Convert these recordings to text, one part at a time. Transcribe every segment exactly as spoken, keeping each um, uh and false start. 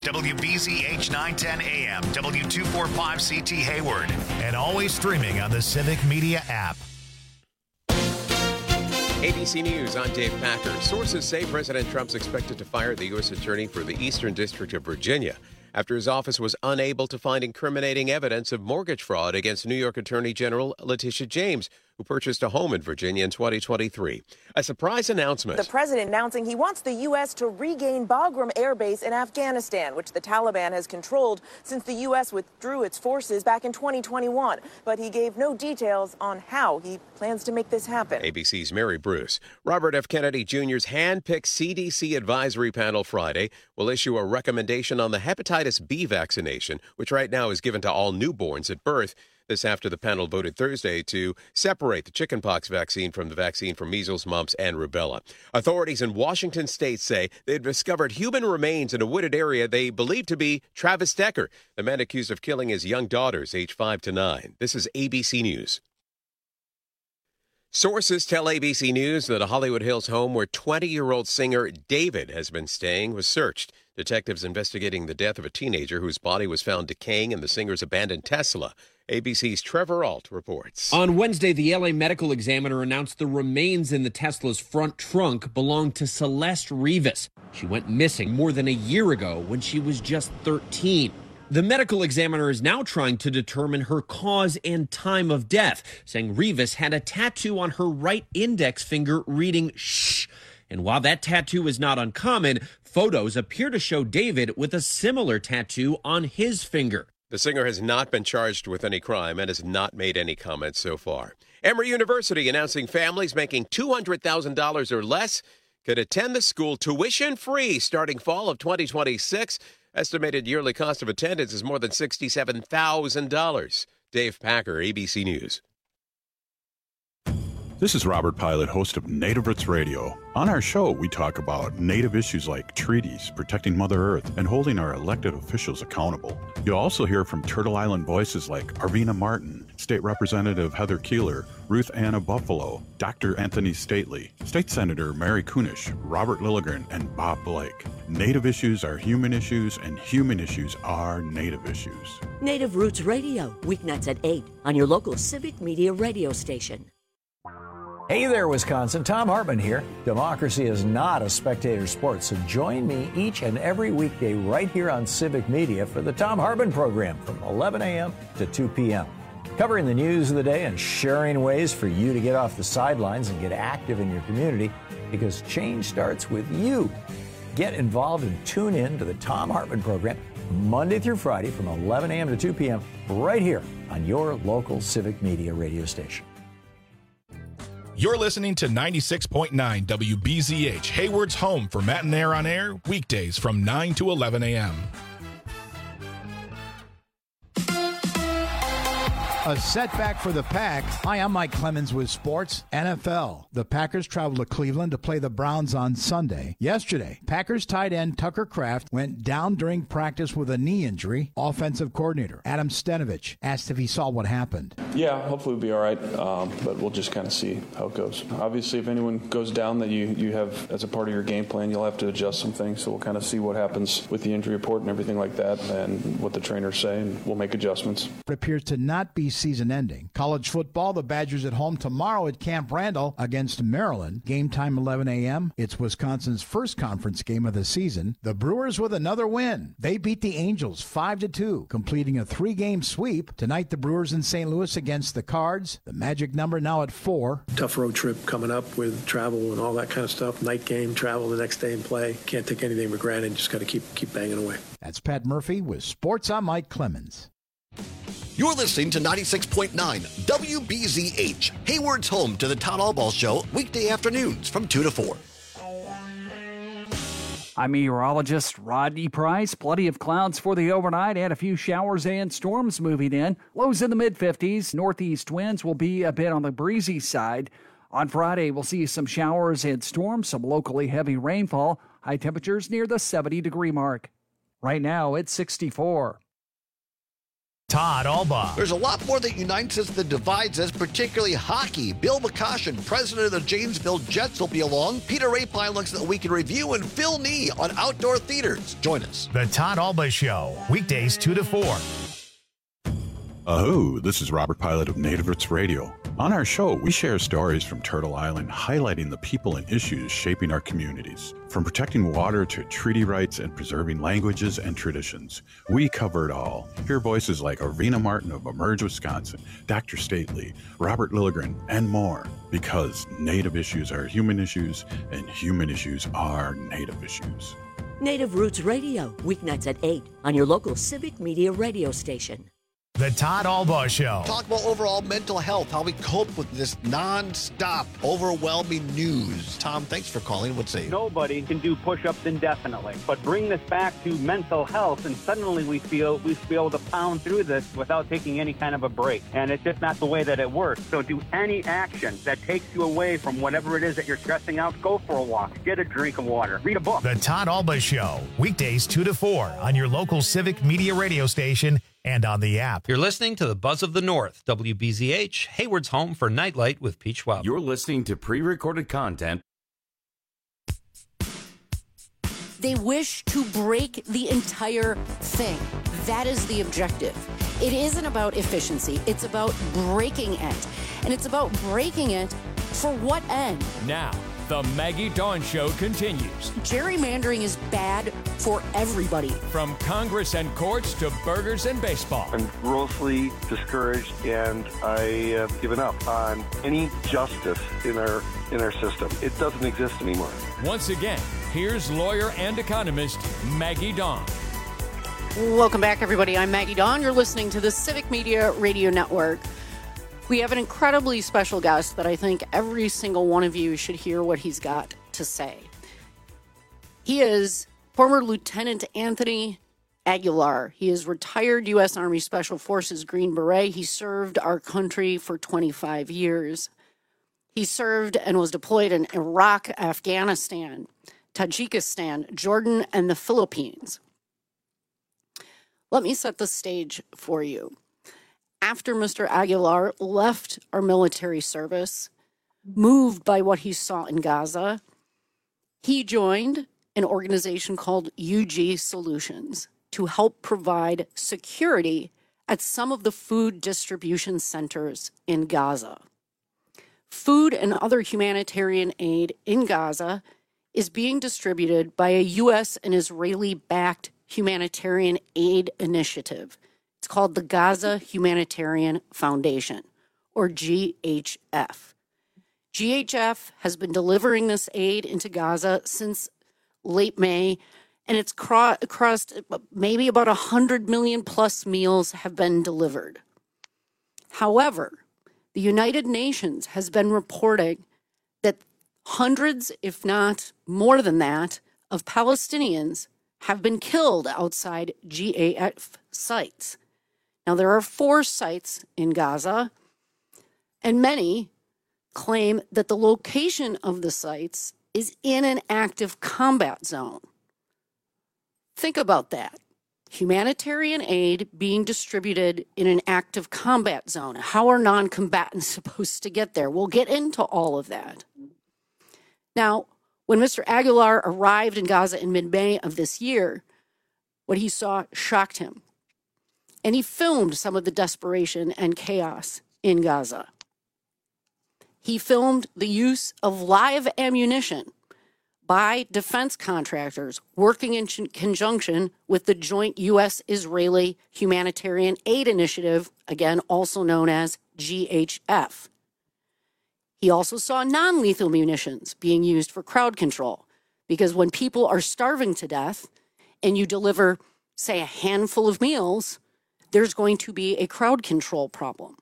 W B Z H nine ten A M, W two forty-five C T Hayward, and always streaming on the Civic Media app. A B C News, I'm Dave Packer. Sources say President Trump's expected to fire the U S Attorney for the Eastern District of Virginia after his office was unable to find incriminating evidence of mortgage fraud against New York Attorney General Letitia James, who purchased a home in Virginia in twenty twenty-three. A surprise announcement. The president announcing he wants the U S to regain Bagram Air Base in Afghanistan, which the Taliban has controlled since the U S withdrew its forces back in twenty twenty-one. But he gave no details on how he plans to make this happen. A B C's Mary Bruce. Robert F. Kennedy Junior's hand-picked C D C advisory panel Friday will issue a recommendation on the hepatitis B vaccination, which right now is given to all newborns at birth. This after the panel voted Thursday to separate the chickenpox vaccine from the vaccine for measles, mumps, and rubella. Authorities in Washington state say they've discovered human remains in a wooded area they believe to be Travis Decker, the man accused of killing his young daughters, aged five to nine. This is A B C News. Sources tell A B C News that a Hollywood Hills home where twenty-year-old singer David has been staying was searched. Detectives investigating the death of a teenager whose body was found decaying in the singer's abandoned Tesla. A B C's Trevor Ault reports. On Wednesday, the L A Medical Examiner announced the remains in the Tesla's front trunk belonged to Celeste Rivas. She went missing more than a year ago when she was just thirteen. The medical examiner is now trying to determine her cause and time of death, saying Rivas had a tattoo on her right index finger reading shh. And while that tattoo is not uncommon, photos appear to show David with a similar tattoo on his finger. The singer has not been charged with any crime and has not made any comments so far. Emory University announcing families making two hundred thousand dollars or less could attend the school tuition-free starting fall of twenty twenty-six. Estimated yearly cost of attendance is more than sixty-seven thousand dollars. Dave Packer, A B C News. This is Robert Pilot, host of Native Roots Radio. On our show, we talk about Native issues like treaties, protecting Mother Earth, and holding our elected officials accountable. You'll also hear from Turtle Island voices like Arvina Martin, State Representative Heather Keeler, Ruth Anna Buffalo, Doctor Anthony Stately, State Senator Mary Kunish, Robert Lilligren, and Bob Blake. Native issues are human issues, and human issues are Native issues. Native Roots Radio, weeknights at eight on your local Civic Media radio station. Hey there, Wisconsin. Tom Hartman here. Democracy is not a spectator sport, so join me each and every weekday right here on Civic Media for the Tom Hartman program from eleven a.m. to two p.m. Covering the news of the day and sharing ways for you to get off the sidelines and get active in your community, because change starts with you. Get involved and tune in to the Tom Hartman program Monday through Friday from eleven a.m. to two p.m. right here on your local Civic Media radio station. You're listening to ninety-six point nine W B Z H, Hayward's home for Matt and Air on Air, weekdays from nine to eleven a.m. A setback for the Pack. Hi, I'm Mike Clemens with Sports N F L. The Packers traveled to Cleveland to play the Browns on Sunday. Yesterday, Packers tight end Tucker Kraft went down during practice with a knee injury. Offensive coordinator Adam Stenavich asked if he saw what happened. Yeah, hopefully we'll be all right, um, but we'll just kind of see how it goes. Obviously, if anyone goes down that you, you have as a part of your game plan, you'll have to adjust some things. So we'll kind of see what happens with the injury report and everything like that and what the trainers say, and we'll make adjustments. It appears to not be season-ending. College football, the Badgers at home tomorrow at Camp Randall against Maryland. Game time eleven a.m. It's Wisconsin's first conference game of the season. The Brewers with another win. They beat the Angels five to two, completing a three-game sweep. Tonight, the Brewers in Saint Louis against the Cards. The magic number now at four. Tough road trip coming up with travel and all that kind of stuff. Night game, travel the next day and play. Can't take anything for granted. Just got to keep keep banging away. That's Pat Murphy with Sports. I'm Mike Clemens. You're listening to ninety-six point nine W B Z H, Hayward's home to the Town Hall Ball Show, weekday afternoons from two to four. I'm meteorologist Rodney Price. Plenty of clouds for the overnight and a few showers and storms moving in. Lows in the mid-fifties. Northeast winds will be a bit on the breezy side. On Friday, we'll see some showers and storms, some locally heavy rainfall. High temperatures near the seventy-degree mark. Right now, it's sixty-four. Todd Alba. There's a lot more that unites us than divides us, particularly hockey. Bill McCoshen, president of the Janesville Jets, will be along. Peter Rapine looks at the week in review, and Phil Nee on outdoor theaters. Join us. The Todd Alba Show, weekdays two to four. Oh, this is Robert Pilot of Native Roots Radio. On our show, we share stories from Turtle Island, highlighting the people and issues shaping our communities. From protecting water to treaty rights and preserving languages and traditions, we cover it all. Hear voices like Arvina Martin of Emerge, Wisconsin, Doctor Stately, Robert Lilligren, and more. Because Native issues are human issues, and human issues are Native issues. Native Roots Radio, weeknights at eight on your local Civic Media radio station. The Todd Alba Show. Talk about overall mental health, how we cope with this non-stop, overwhelming news. Tom, thanks for calling. What's say? Nobody can do push-ups indefinitely, but bring this back to mental health, and suddenly we feel we feel able to pound through this without taking any kind of a break, and it's just not the way that it works. So do any action that takes you away from whatever it is that you're stressing out. Go for a walk, get a drink of water, read a book. The Todd Alba Show, weekdays two to four on your local Civic Media radio station and on the app. You're listening to the Buzz of the North, W B Z H, Hayward's home for Nightlight with Pete Schwab. You're listening to pre-recorded content. They wish to break the entire thing. That is the objective. It isn't about efficiency. It's about breaking it. And it's about breaking it for what end? Now, the Maggie Dawn Show continues. Gerrymandering is bad for everybody. From Congress and courts to burgers and baseball. I'm grossly discouraged, and I have given up on any justice in our in our system. It doesn't exist anymore. Once again, here's lawyer and economist Maggie Dawn. Welcome back, everybody. I'm Maggie Dawn. You're listening to the Civic Media Radio Network. We have an incredibly special guest that I think every single one of you should hear what he's got to say. He is former Lieutenant Anthony Aguilar. He is retired U S Army Special Forces Green Beret. He served our country for twenty-five years. He served and was deployed in Iraq, Afghanistan, Tajikistan, Jordan, and the Philippines. Let me set the stage for you. After Mister Aguilar left our military service, moved by what he saw in Gaza, he joined an organization called U G Solutions to help provide security at some of the food distribution centers in Gaza. Food and other humanitarian aid in Gaza is being distributed by a U S and Israeli-backed humanitarian aid initiative. It's called the Gaza Humanitarian Foundation, or G H F. G H F has been delivering this aid into Gaza since late May, and it's cro- crossed maybe about one hundred million plus meals have been delivered. However, the United Nations has been reporting that hundreds, if not more than that, of Palestinians have been killed outside G H F sites. Now, there are four sites in Gaza, and many claim that the location of the sites is in an active combat zone. Think about that. Humanitarian aid being distributed in an active combat zone. How are non-combatants supposed to get there? We'll get into all of that. Now, when Mister Aguilar arrived in Gaza in mid-May of this year, what he saw shocked him. And he filmed some of the desperation and chaos in Gaza. He filmed the use of live ammunition by defense contractors working in conjunction with the joint U S-Israeli Humanitarian Aid Initiative, again, also known as G H F. He also saw non-lethal munitions being used for crowd control, because when people are starving to death and you deliver, say, a handful of meals, there's going to be a crowd control problem.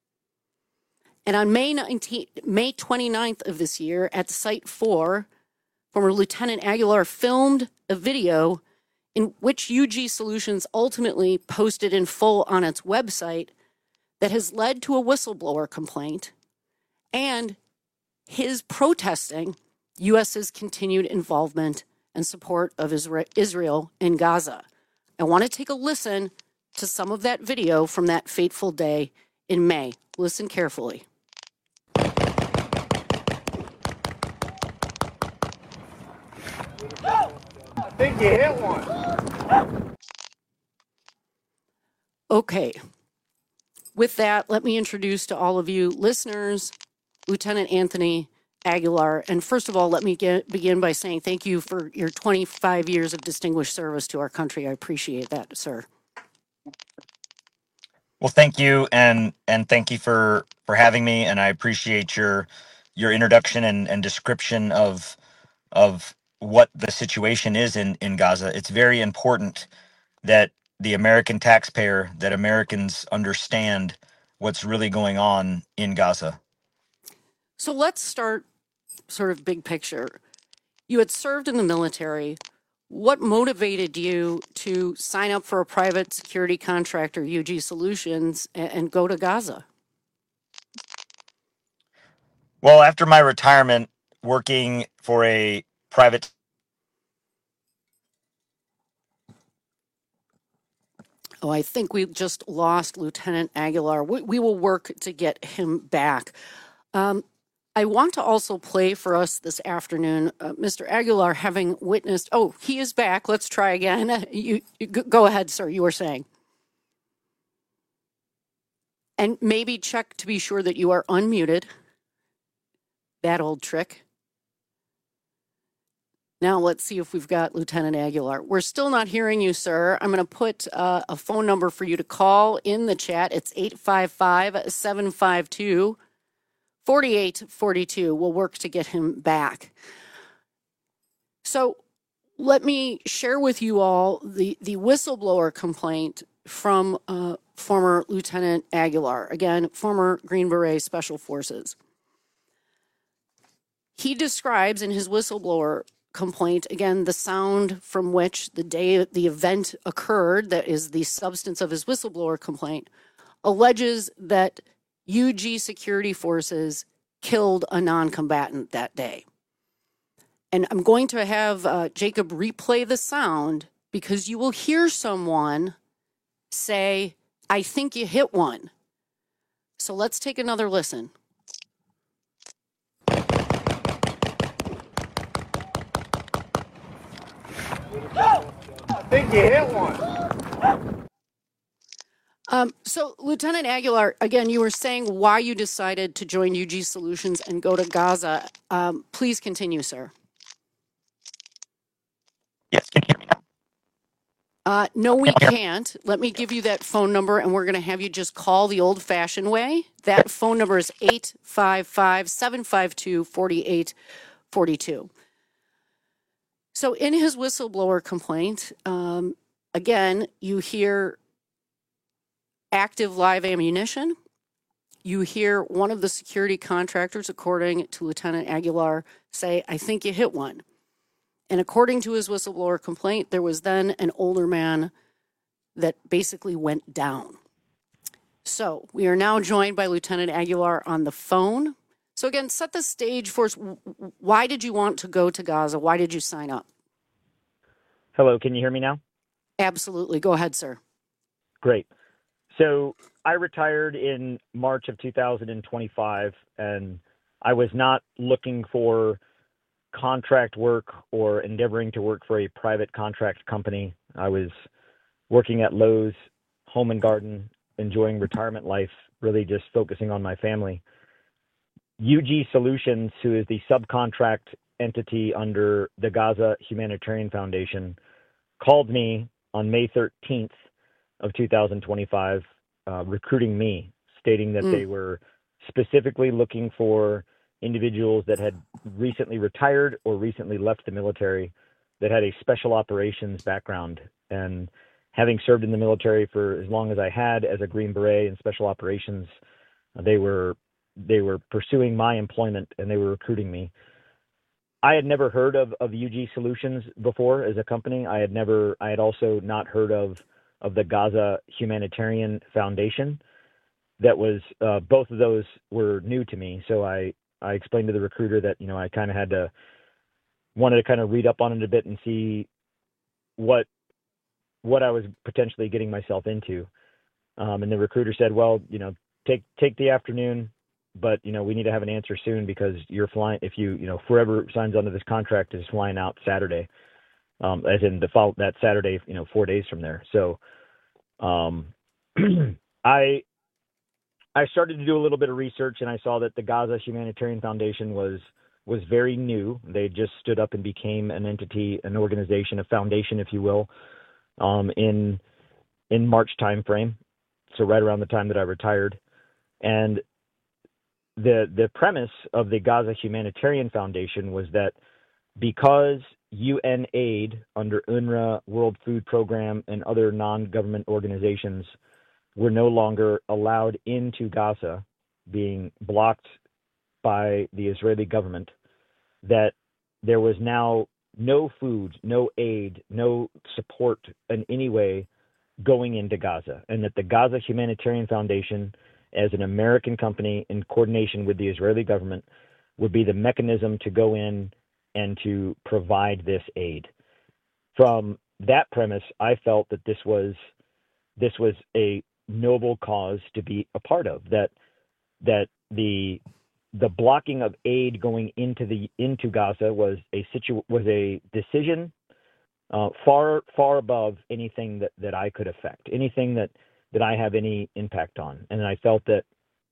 And on May nineteenth, May twenty-ninth of this year, at Site four, former Lieutenant Aguilar filmed a video in which U G Solutions ultimately posted in full on its website that has led to a whistleblower complaint and his protesting U S's continued involvement and support of Israel in Gaza. I want to take a listen to some of that video from that fateful day in May. Listen carefully. I think you hit one. Okay. With that, let me introduce to all of you listeners, Lieutenant Anthony Aguilar. And first of all, let me get, begin by saying thank you for your twenty-five years of distinguished service to our country. I appreciate that, sir. Well, thank you, and and thank you for, for having me, and I appreciate your your introduction and, and description of of what the situation is in, in Gaza. It's very important that the American taxpayer, that Americans understand what's really going on in Gaza. So let's start sort of big picture. You had served in the military. What motivated you to sign up for a private security contractor, U G Solutions, and, and go to Gaza? Well, after my retirement, working for a private Oh, I think we just lost Lieutenant Aguilar. We, we will work to get him back. Um, I want to also play for us this afternoon, uh, Mister Aguilar, having witnessed. Oh, he is back. Let's try again. You, you go ahead, sir. You were saying, and maybe check to be sure that you are unmuted. That old trick. Now let's see if we've got Lieutenant Aguilar. We're still not hearing you, sir. I'm going to put uh, a phone number for you to call in the chat. It's eight five five, seven five two, four eight four two. We'll work to get him back. So let me share with you all the, the whistleblower complaint from uh, former Lieutenant Aguilar, again, former Green Beret Special Forces. He describes in his whistleblower complaint, again, the sound from which the day the event occurred, that is the substance of his whistleblower complaint, alleges that U G security forces killed a non-combatant that day. And I'm going to have uh, Jacob replay the sound because you will hear someone say, "I think you hit one." So let's take another listen. I think you hit one. Um, so, Lieutenant Aguilar, again, you were saying why you decided to join U G Solutions and go to Gaza. Um, please continue, sir. Yes, can you hear me now? Uh, no, we can't. Let me give you that phone number, and we're going to have you just call the old-fashioned way. That phone number is eight five five, seven five two, four eight four two. So in his whistleblower complaint, um, again, you hear active live ammunition. You hear one of the security contractors, according to Lieutenant Aguilar, say, "I think you hit one." And according to his whistleblower complaint, there was then an older man that basically went down. So we are now joined by Lieutenant Aguilar on the phone. So again, set the stage for us. Why did you want to go to Gaza? Why did you sign up? Hello, can you hear me now? Absolutely. Go ahead, sir. Great. So I retired in March of two thousand twenty-five, and I was not looking for contract work or endeavoring to work for a private contract company. I was working at Lowe's Home and Garden, enjoying retirement life, really just focusing on my family. U G Solutions, who is the subcontract entity under the Gaza Humanitarian Foundation, called me on May thirteenth of two thousand twenty-five, uh, recruiting me, stating that mm. they were specifically looking for individuals that had recently retired or recently left the military that had a special operations background. And having served in the military for as long as I had as a Green Beret in special operations, uh, they were they were pursuing my employment and they were recruiting me. I had never heard of, of U G Solutions before as a company. I had never, I had also not heard of, of the Gaza Humanitarian Foundation. That was, uh, both of those were new to me. So I, I explained to the recruiter that, you know, I kind of had to, wanted to kind of read up on it a bit and see what what I was potentially getting myself into. Um, and the recruiter said, well, you know, take take the afternoon, but, you know, we need to have an answer soon because you're flying, if you, you know, whoever signs onto this contract is flying out Saturday, um, as in the fall, that Saturday, you know, four days from there. So um, I I started to do a little bit of research, and I saw that the Gaza Humanitarian Foundation was was very new. They just stood up and became an entity, an organization, a foundation, if you will, um, in in March timeframe. So right around the time that I retired. And the the premise of the Gaza Humanitarian Foundation was that because U N aid under UNRWA, World Food Program, and other non-government organizations were no longer allowed into Gaza, being blocked by the Israeli government, that there was now no food, no aid, no support in any way going into Gaza, and that the Gaza Humanitarian Foundation, as an American company in coordination with the Israeli government, would be the mechanism to go in and to provide this aid. From that premise, I felt that this was this was a noble cause to be a part of, that that the the blocking of aid going into the into Gaza was a situ was a decision uh, far far above anything that, that I could affect, anything that, that I have any impact on. And I felt that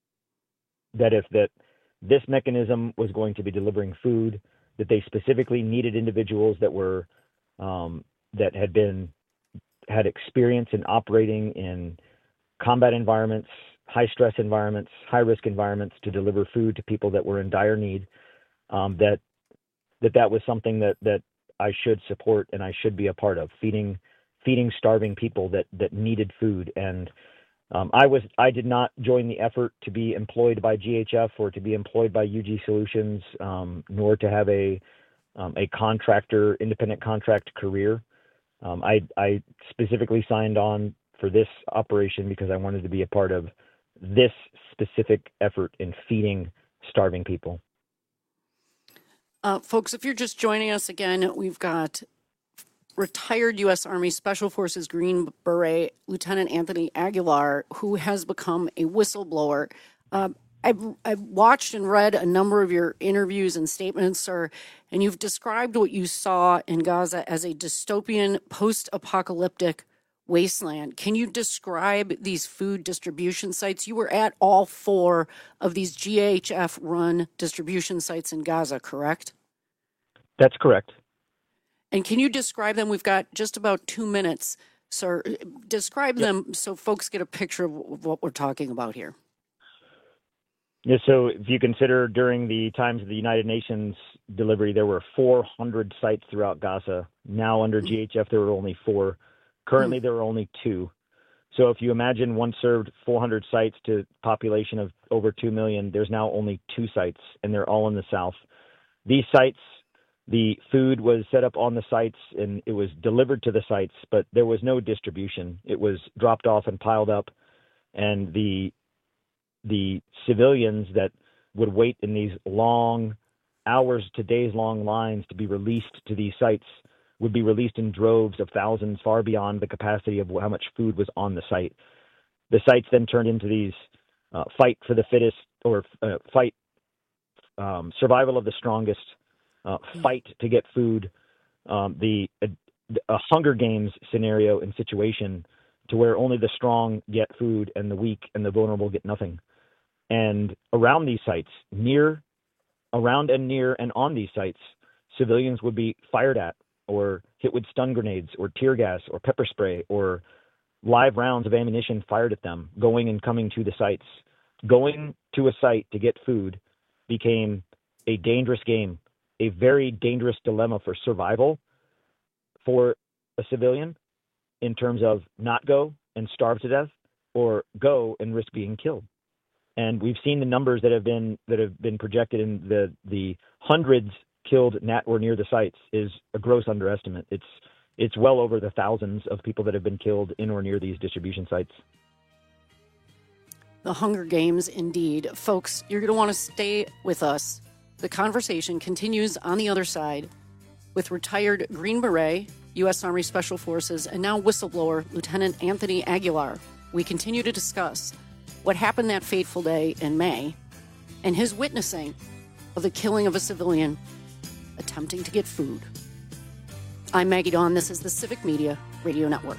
that if that this mechanism was going to be delivering food, that they specifically needed individuals that were um, that had been had experience in operating in combat environments, high stress environments, high risk environments to deliver food to people that were in dire need, um, that that that was something that that I should support and I should be a part of, feeding feeding starving people that that needed food. And um, I was I did not join the effort to be employed by G H F or to be employed by U G Solutions, um, nor to have a um, a contractor independent contract career. Um, I I specifically signed on for this operation because I wanted to be a part of this specific effort in feeding starving people. Uh, folks, if you're just joining us again, we've got retired U S Army Special Forces Green Beret Lieutenant Anthony Aguilar, who has become a whistleblower. Uh, I've, I've watched and read a number of your interviews and statements, sir, and you've described what you saw in Gaza as a dystopian, post-apocalyptic wasteland. Can you describe these food distribution sites? You were at all four of these G H F-run distribution sites in Gaza, correct? That's correct. And can you describe them? We've got just about two minutes, sir. Describe yep. them so folks get a picture of what we're talking about here. Yeah, so if you consider during the times of the United Nations delivery, there were four hundred sites throughout Gaza. Now under G H F, there were only four. Currently, there are only two. So if you imagine one served four hundred sites to a population of over two million, there's now only two sites, and they're all in the south. These sites, the food was set up on the sites, and it was delivered to the sites, but there was no distribution. It was dropped off and piled up, and the the civilians that would wait in these long hours to days-long lines to be released to these sites would be released in droves of thousands, far beyond the capacity of how much food was on the site. The sites then turned into these uh, fight for the fittest, or uh, fight um, survival of the strongest, uh, fight to get food, um, the a, a Hunger Games scenario and situation, to where only the strong get food and the weak and the vulnerable get nothing. And around these sites, near, around and near and on these sites, civilians would be fired at, or hit with stun grenades or tear gas or pepper spray or live rounds of ammunition fired at them, going and coming to the sites. Going to a site to get food became a dangerous game, a very dangerous dilemma for survival for a civilian, in terms of not go and starve to death, or go and risk being killed. And we've seen the numbers that have been that have been projected in the the hundreds killed at or near the sites is a gross underestimate. It's it's well over the thousands of people that have been killed in or near these distribution sites. The Hunger Games, indeed. Folks, you're going to want to stay with us. The conversation continues on the other side with retired Green Beret U S Army Special Forces, and now whistleblower Lieutenant Anthony Aguilar. We continue to discuss what happened that fateful day in May and his witnessing of the killing of a civilian attempting to get food. I'm Maggie Dawn. This is the Civic Media Radio Network.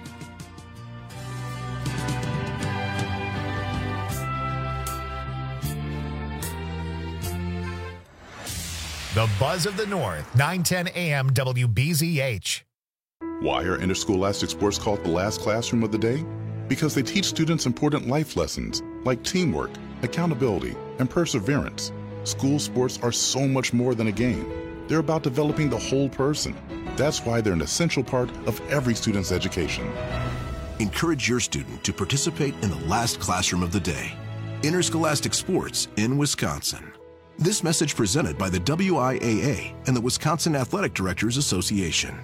The Buzz of the North, nine ten A M W B Z H. Why are interscholastic sports called the last classroom of the day? Because they teach students important life lessons like teamwork, accountability, and perseverance. School sports are so much more than a game. They're about developing the whole person. That's why they're an essential part of every student's education. Encourage your student to participate in the last classroom of the day. Interscholastic sports in Wisconsin. This message presented by the W I A A and the Wisconsin Athletic Directors Association.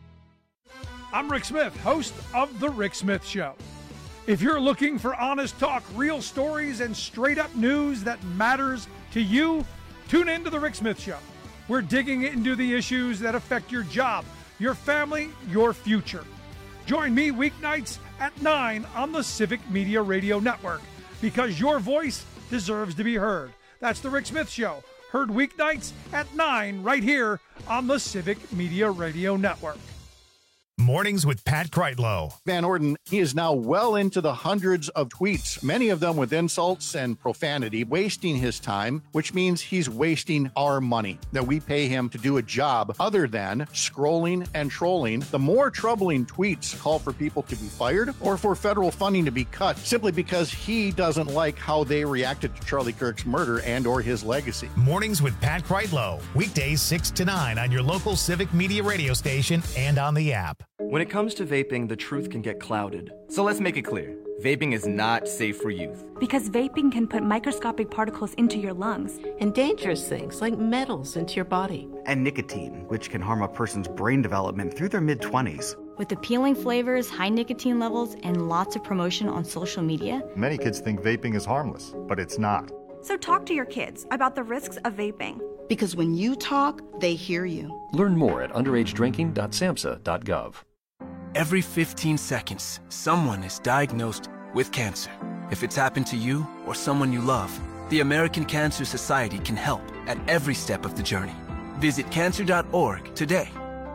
I'm Rick Smith, host of The Rick Smith Show. If you're looking for honest talk, real stories, and straight-up news that matters to you, tune in to The Rick Smith Show. We're digging into the issues that affect your job, your family, your future. Join me weeknights at nine on the Civic Media Radio Network, because your voice deserves to be heard. That's The Rick Smith Show, heard weeknights at nine right here on the Civic Media Radio Network. Mornings with Pat Kreitlow. Van Orden, he is now well into the hundreds of tweets, many of them with insults and profanity, wasting his time, which means he's wasting our money that we pay him to do a job other than scrolling and trolling. The more troubling tweets call for people to be fired or for federal funding to be cut simply because he doesn't like how they reacted to Charlie Kirk's murder and or his legacy. Mornings with Pat Kreitlow. Weekdays six to nine on your local Civic Media radio station and on the app. When it comes to vaping, the truth can get clouded. So let's make it clear. Vaping is not safe for youth. Because vaping can put microscopic particles into your lungs. And dangerous things like metals into your body. And nicotine, which can harm a person's brain development through their mid-twenties. With appealing flavors, high nicotine levels, and lots of promotion on social media. Many kids think vaping is harmless, but it's not. So talk to your kids about the risks of vaping. Because when you talk, they hear you. Learn more at underage drinking dot samhsa dot gov. Every fifteen seconds, someone is diagnosed with cancer. If it's happened to you or someone you love, the American Cancer Society can help at every step of the journey. Visit cancer dot org today.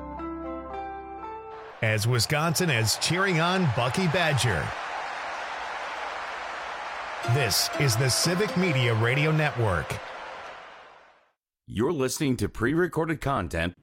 As Wisconsin is cheering on Bucky Badger. This is the Civic Media Radio Network. You're listening to pre-recorded content.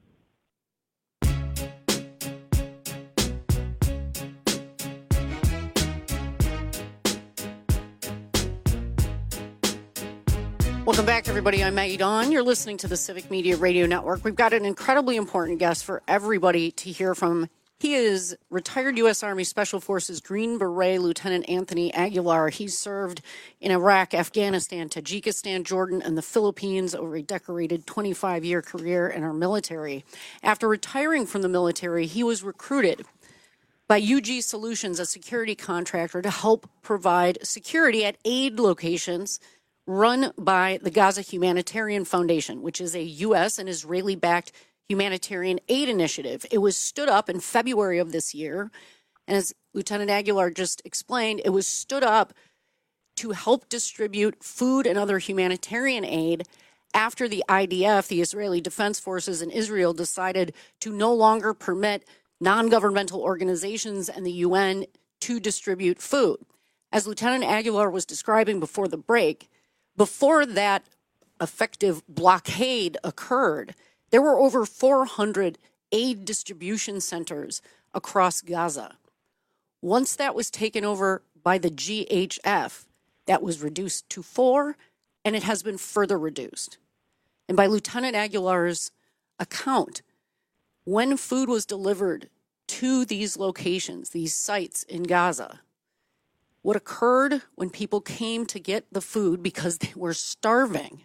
Welcome back, everybody. I'm Maggie Dawn. You're listening to the Civic Media Radio Network. We've got an incredibly important guest for everybody to hear from. He is retired U S Army Special Forces Green Beret Lieutenant Anthony Aguilar. He's served in Iraq, Afghanistan, Tajikistan, Jordan, and the Philippines over a decorated twenty-five-year career in our military. After retiring from the military, he was recruited by U G Solutions, a security contractor, to help provide security at aid locations run by the Gaza Humanitarian Foundation, which is a U S and Israeli-backed humanitarian aid initiative. It was stood up in February of this year, and as Lieutenant Aguilar just explained, it was stood up to help distribute food and other humanitarian aid after the I D F, the Israeli Defense Forces in Israel, decided to no longer permit non-governmental organizations and the U N to distribute food. As Lieutenant Aguilar was describing before the break, before that effective blockade occurred, there were over four hundred aid distribution centers across Gaza. Once that was taken over by the G H F, that was reduced to four, and it has been further reduced. And by Lieutenant Aguilar's account, when food was delivered to these locations, these sites in Gaza, what occurred when people came to get the food because they were starving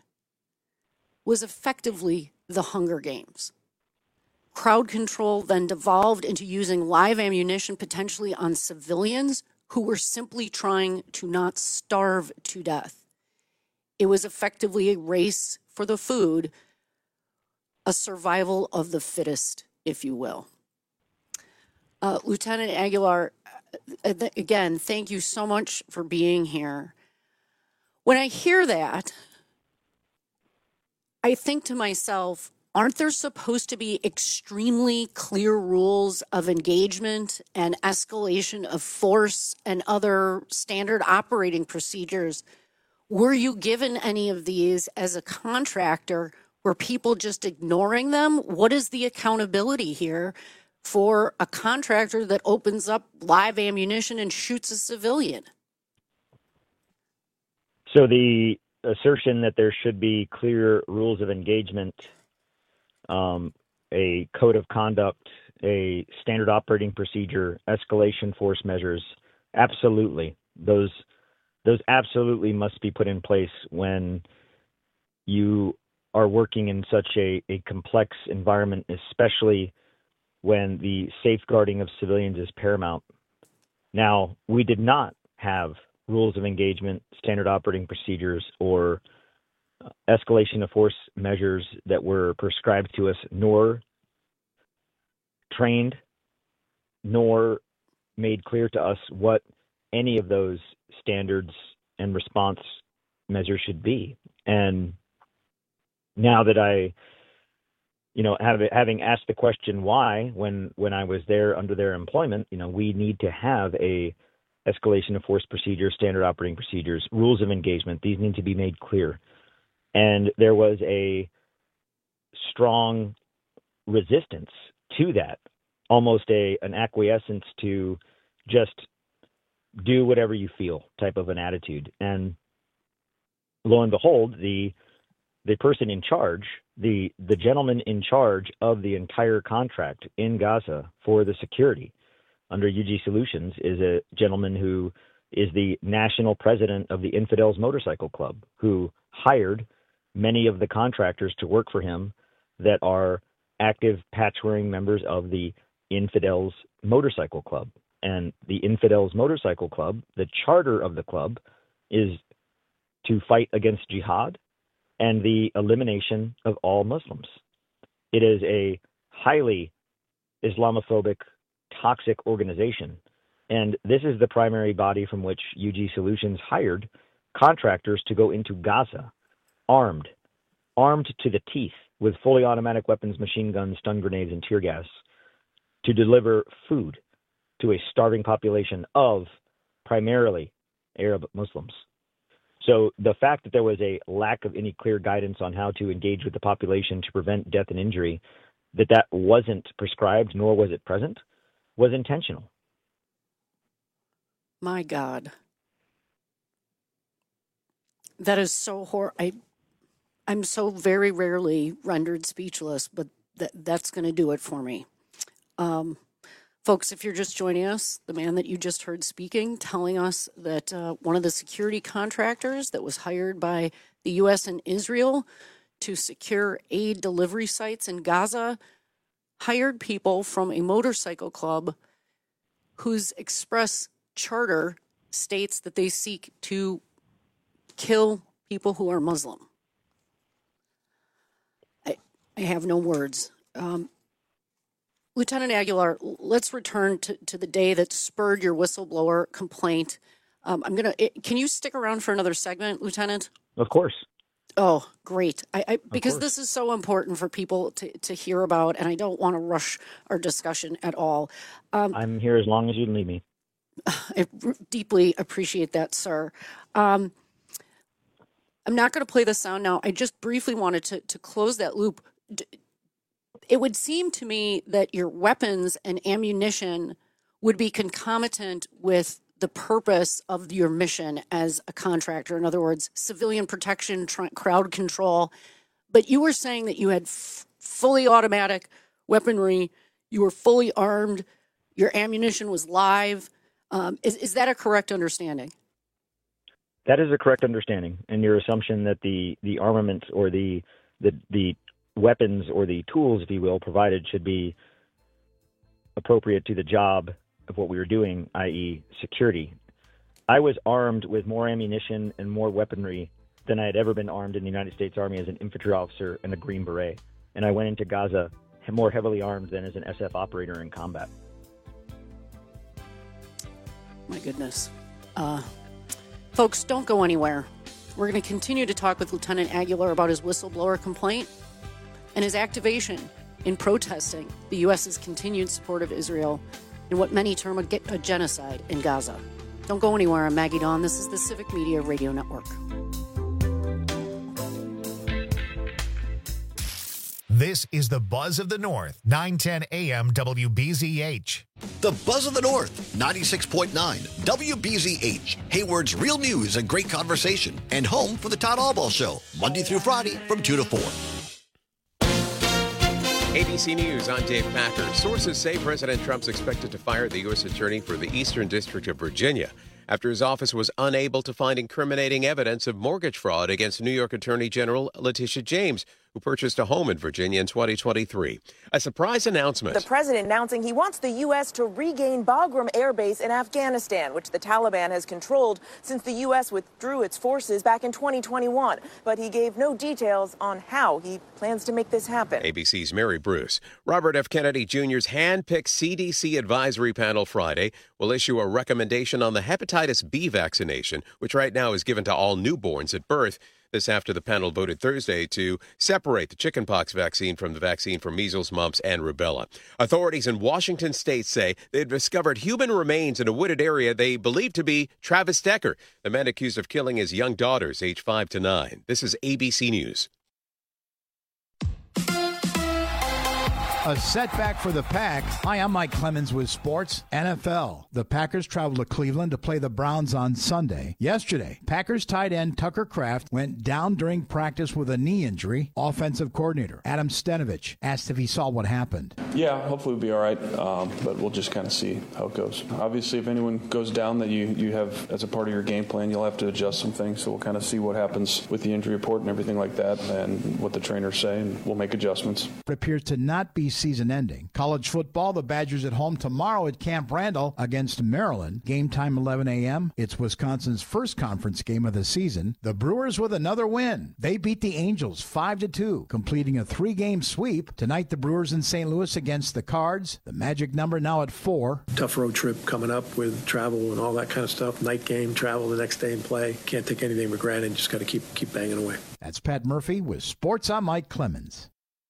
was effectively the Hunger Games. Crowd control then devolved into using live ammunition potentially on civilians who were simply trying to not starve to death. It was effectively a race for the food, a survival of the fittest, if you will. Uh, Lieutenant Aguilar, uh, th- again, thank you so much for being here. When I hear that, I think to myself, aren't there supposed to be extremely clear rules of engagement and escalation of force and other standard operating procedures? Were you given any of these as a contractor? Were people just ignoring them? What is the accountability here for a contractor that opens up live ammunition and shoots a civilian? So the assertion that there should be clear rules of engagement, um, a code of conduct, a standard operating procedure, escalation force measures, absolutely. Those those absolutely must be put in place when you are working in such a, a complex environment, especially when the safeguarding of civilians is paramount. Now, we did not have rules of engagement, standard operating procedures, or uh, escalation of force measures that were prescribed to us, nor trained, nor made clear to us what any of those standards and response measures should be. And now that I, you know, have, having asked the question why, when when I was there under their employment, you know, we need to have a escalation of force procedures, standard operating procedures, rules of engagement. These need to be made clear. And there was a strong resistance to that, almost a an acquiescence to just do whatever you feel type of an attitude. And lo and behold, the the person in charge, the the gentleman in charge of the entire contract in Gaza for the security under U G Solutions is a gentleman who is the national president of the Infidels Motorcycle Club, who hired many of the contractors to work for him that are active patch-wearing members of the Infidels Motorcycle Club. And the Infidels Motorcycle Club, the charter of the club, is to fight against jihad and the elimination of all Muslims. It is a highly Islamophobic, toxic organization. And this is the primary body from which U G Solutions hired contractors to go into Gaza, armed, armed to the teeth with fully automatic weapons, machine guns, stun grenades, and tear gas, to deliver food to a starving population of primarily Arab Muslims. So the fact that there was a lack of any clear guidance on how to engage with the population to prevent death and injury, that that wasn't prescribed, nor was it present, was intentional. My God. That is so hor- I, I'm so very rarely rendered speechless, but that that's going to do it for me. Um, folks, if you're just joining us, the man that you just heard speaking, telling us that uh, one of the security contractors that was hired by the U S and Israel to secure aid delivery sites in Gaza hired people from a motorcycle club whose express charter states that they seek to kill people who are Muslim. I, I have no words. Um, Lieutenant Aguilar, let's return to, to the day that spurred your whistleblower complaint. Um, I'm gonna. Can you stick around for another segment, Lieutenant? Of course. Oh, great! I, I because this is so important for people to, to hear about, and I don't want to rush our discussion at all. Um, I'm here as long as you need me. I deeply appreciate that, sir. Um, I'm not going to play the sound now. I just briefly wanted to to close that loop. It would seem to me that your weapons and ammunition would be concomitant with the purpose of your mission as a contractor. In other words, civilian protection, tr- crowd control. But you were saying that you had f- fully automatic weaponry, you were fully armed, your ammunition was live. Um, is, is that a correct understanding? That is a correct understanding. And your assumption that the, the armament or the, the, the weapons or the tools, if you will, provided should be appropriate to the job of what we were doing, that is security. I was armed with more ammunition and more weaponry than I had ever been armed in the United States Army as an infantry officer and a Green Beret. And I went into Gaza more heavily armed than as an S F operator in combat. My goodness. Uh, folks, don't go anywhere. We're going to continue to talk with Lieutenant Aguilar about his whistleblower complaint and his activation in protesting the U S's continued support of Israel in what many term a, a genocide in Gaza. Don't go anywhere. I'm Maggie Dawn. This is the Civic Media Radio Network. This is the Buzz of the North, nine ten A M W B Z H. The Buzz of the North, ninety-six point nine W B Z H. Hayward's real news and great conversation. And home for the Todd Albaugh Show, Monday through Friday from two to four. A B C News, I'm Dave Packer. Sources say President Trump's expected to fire the U S Attorney for the Eastern District of Virginia after his office was unable to find incriminating evidence of mortgage fraud against New York Attorney General Letitia James, who purchased a home in Virginia in twenty twenty-three. A surprise announcement. The president announcing he wants the U S to regain Bagram Air Base in Afghanistan, which the Taliban has controlled since the U S withdrew its forces back in twenty twenty-one. But he gave no details on how he plans to make this happen. A B C's Mary Bruce. Robert F. Kennedy Junior's hand-picked C D C advisory panel Friday will issue a recommendation on the hepatitis B vaccination, which right now is given to all newborns at birth. This after the panel voted Thursday to separate the chickenpox vaccine from the vaccine for measles, mumps, and rubella. Authorities in Washington state say they've discovered human remains in a wooded area they believe to be Travis Decker, the man accused of killing his young daughters, aged five to nine. This is A B C News. A setback for the Pack. Hi, I'm Mike Clemens with Sports N F L. The Packers traveled to Cleveland to play the Browns on Sunday. Yesterday, Packers tight end Tucker Kraft went down during practice with a knee injury. Offensive coordinator Adam Stenovich asked if he saw what happened. Yeah, hopefully we'll be all right, um, but we'll just kind of see how it goes. Obviously, if anyone goes down that you, you have as a part of your game plan, you'll have to adjust some things, so we'll kind of see what happens with the injury report and everything like that and what the trainers say, and we'll make adjustments. It appears to not be season ending. College football, the Badgers at home tomorrow at Camp Randall against Maryland. Game time eleven a.m. It's Wisconsin's first conference game of the season. The Brewers with another win. They beat the Angels five to two, completing a three-game sweep. Tonight, the Brewers in Saint Louis against the Cards. The magic number now at four. Tough road trip coming up with travel and all that kind of stuff. Night game, travel the next day and play. Can't take anything for granted. Just got to keep keep banging away. That's Pat Murphy with Sports. I'm Mike Clemens.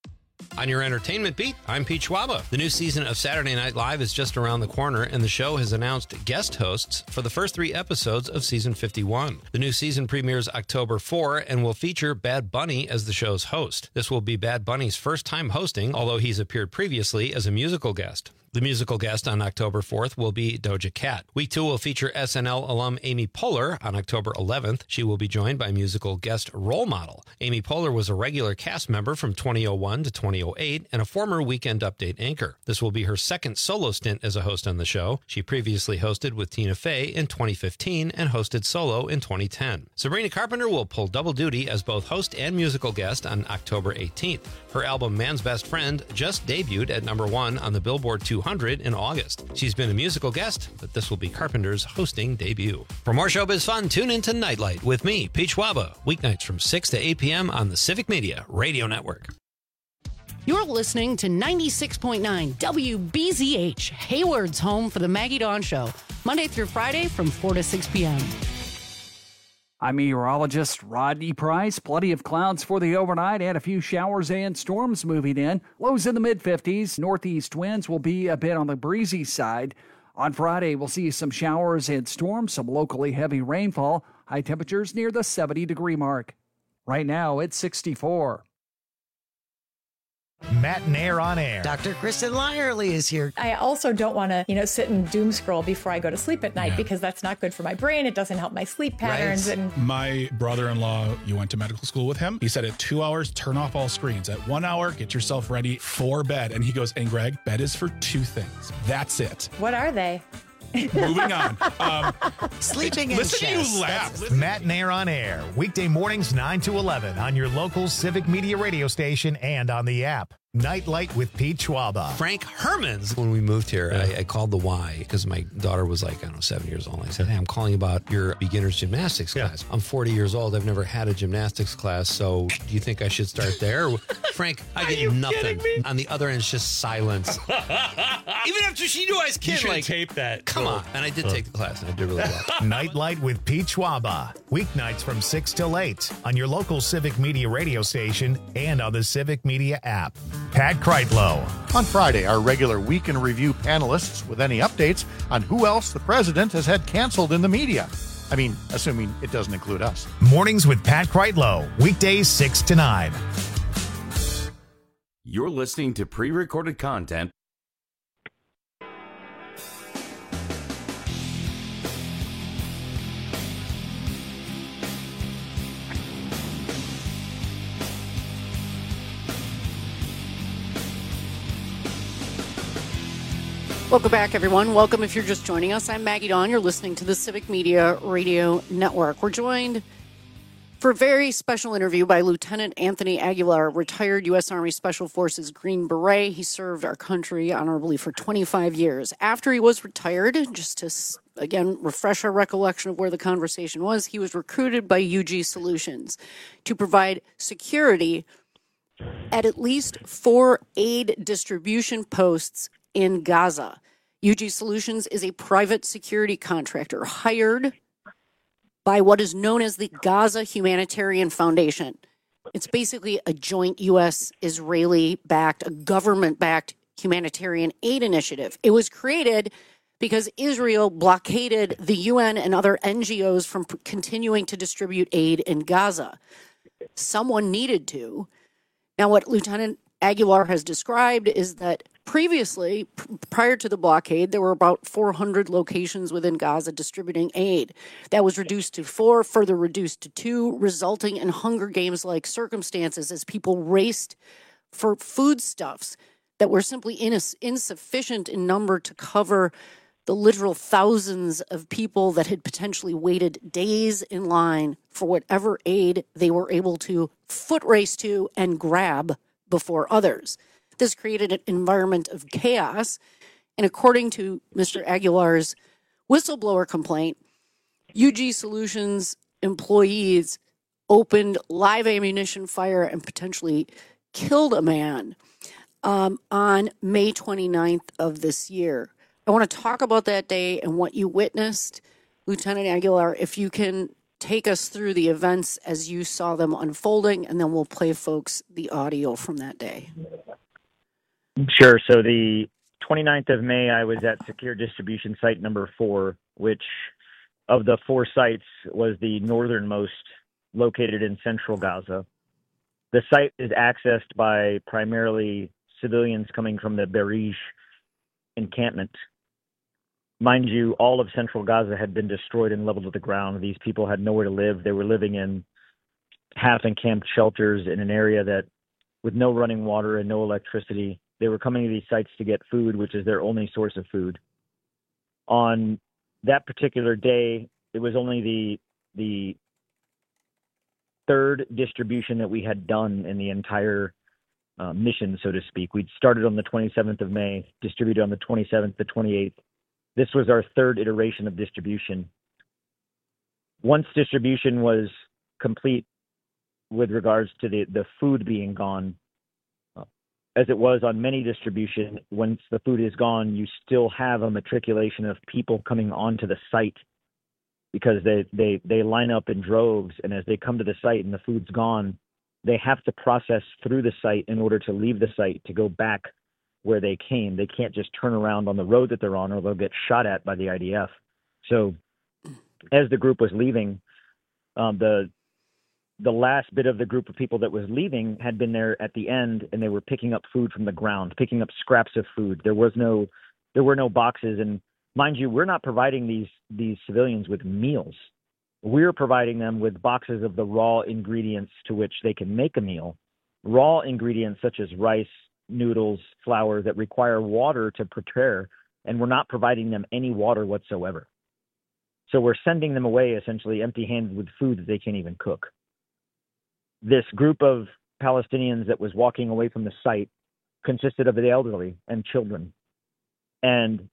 On your entertainment beat, I'm Pete Schwaba. The new season of Saturday Night Live is just around the corner, and the show has announced guest hosts for the first three episodes of season fifty-one. The new season premieres October fourth and will feature Bad Bunny as the show's host. This will be Bad Bunny's first time hosting, although he's appeared previously as a musical guest. The musical guest on October fourth will be Doja Cat. Week two will feature S N L alum Amy Poehler. On October eleventh, she will be joined by musical guest Role Model. Amy Poehler was a regular cast member from twenty oh one to twenty oh eight and a former Weekend Update anchor. This will be her second solo stint as a host on the show. She previously hosted with Tina Fey in twenty fifteen and hosted solo in twenty ten. Sabrina Carpenter will pull double duty as both host and musical guest on October eighteenth. Her album Man's Best Friend just debuted at number one on the Billboard two hundred in August. She's been a musical guest, but this will be Carpenter's hosting debut. For more showbiz fun, tune into Nightlight with me, Pete Schwaba, weeknights from six to eight p.m. on the Civic Media Radio Network. You're listening to ninety-six point nine W B Z H, Hayward's home for the Maggie Dawn Show, Monday through Friday from four to six p.m. I'm meteorologist Rodney Price. Plenty of clouds for the overnight and a few showers and storms moving in. Lows in the mid fifties. Northeast winds will be a bit on the breezy side. On Friday, we'll see some showers and storms, some locally heavy rainfall. High temperatures near the seventy degree mark. Right now, it's sixty-four. Matt Nair on air. Doctor Kristen Lyerly is here. I also don't want to, you know, sit and doom scroll before I go to sleep at night yeah. because that's not good for my brain. It doesn't help my sleep patterns. Right. And my brother-in-law, you went to medical school with him. He said at two hours, turn off all screens. At one hour, get yourself ready for bed. And he goes, and Greg, bed is for two things. That's it. What are they? Moving on. Um, Sleeping in Listen chess. to you laugh. Matt Nair on air. Weekday mornings nine to eleven on your local Civic Media radio station and on the app. Nightlight with Pete Schwaba. Frank Hermans. When we moved here, I, I called the Y because my daughter was like, I don't know, seven years old. I said, hey, I'm calling about your beginner's gymnastics class. I'm forty years old. I've never had a gymnastics class. So do you think I should start there? Frank, I get nothing. On the other end, it's just silence. Even after she knew I was kidding. You should like, tape that. Come on. And I did take the class, and I did really well. Nightlight with Pete Schwaba. Weeknights from six till eight on your local Civic Media radio station and on the Civic Media app. Pat Kreitlow. On Friday, our regular Week in Review panelists with any updates on who else the president has had canceled in the media. I mean, assuming it doesn't include us. Mornings with Pat Kreitlow. Weekdays six to nine. You're listening to pre-recorded content. Welcome back, everyone. Welcome if you're just joining us. I'm Maggie Dawn. You're listening to the Civic Media Radio Network. We're joined for a very special interview by Lieutenant Anthony Aguilar, retired U S Army Special Forces Green Beret. He served our country honorably for twenty-five years. After he was retired, just to, again, refresh our recollection of where the conversation was, he was recruited by U G Solutions to provide security at at least four aid distribution posts in Gaza. U G Solutions is a private security contractor hired by what is known as the Gaza Humanitarian Foundation. It's basically a joint U S-Israeli-backed, a government-backed humanitarian aid initiative. It was created because Israel blockaded the U N and other N G Os from p- continuing to distribute aid in Gaza. Someone needed to. Now, what Lieutenant Aguilar has described is that previously, p- prior to the blockade, there were about four hundred locations within Gaza distributing aid. That was reduced to four, further reduced to two, resulting in Hunger Games-like circumstances as people raced for foodstuffs that were simply ins- insufficient in number to cover the literal thousands of people that had potentially waited days in line for whatever aid they were able to foot race to and grab before others. This created an environment of chaos. And according to Mister Aguilar's whistleblower complaint, U G Solutions employees opened live ammunition fire and potentially killed a man um, on May twenty-ninth of this year. I want to talk about that day and what you witnessed. Lieutenant Aguilar, if you can take us through the events as you saw them unfolding, and then we'll play folks the audio from that day. Sure. So the twenty-ninth of May, I was at Secure Distribution Site number four, which of the four sites was the northernmost, located in central Gaza. The site is accessed by primarily civilians coming from the Berij encampment. Mind you, all of central Gaza had been destroyed and leveled to the ground. These people had nowhere to live. They were living in half-encamped shelters in an area that, with no running water and no electricity, they were coming to these sites to get food, which is their only source of food. On that particular day, it was only the the third distribution that we had done in the entire uh, mission, so to speak. We'd started on the twenty-seventh of May, distributed on the twenty-seventh, the twenty-eighth. This was our third iteration of distribution. Once distribution was complete with regards to the, the food being gone, uh, as it was on many distribution, once the food is gone, you still have a matriculation of people coming onto the site because they, they, they line up in droves, and as they come to the site and the food's gone, they have to process through the site in order to leave the site to go back where they came. They can't just turn around on the road that they're on or they'll get shot at by the I D F. So as the group was leaving, um, the the last bit of the group of people that was leaving had been there at the end, and they were picking up food from the ground, picking up scraps of food. There was no, there were no boxes. And mind you, we're not providing these these civilians with meals. We're providing them with boxes of the raw ingredients to which they can make a meal. Raw ingredients such as rice, noodles, flour that require water to prepare, and we're not providing them any water whatsoever. So we're sending them away essentially empty-handed with food that they can't even cook. This group of Palestinians that was walking away from the site consisted of the elderly and children. And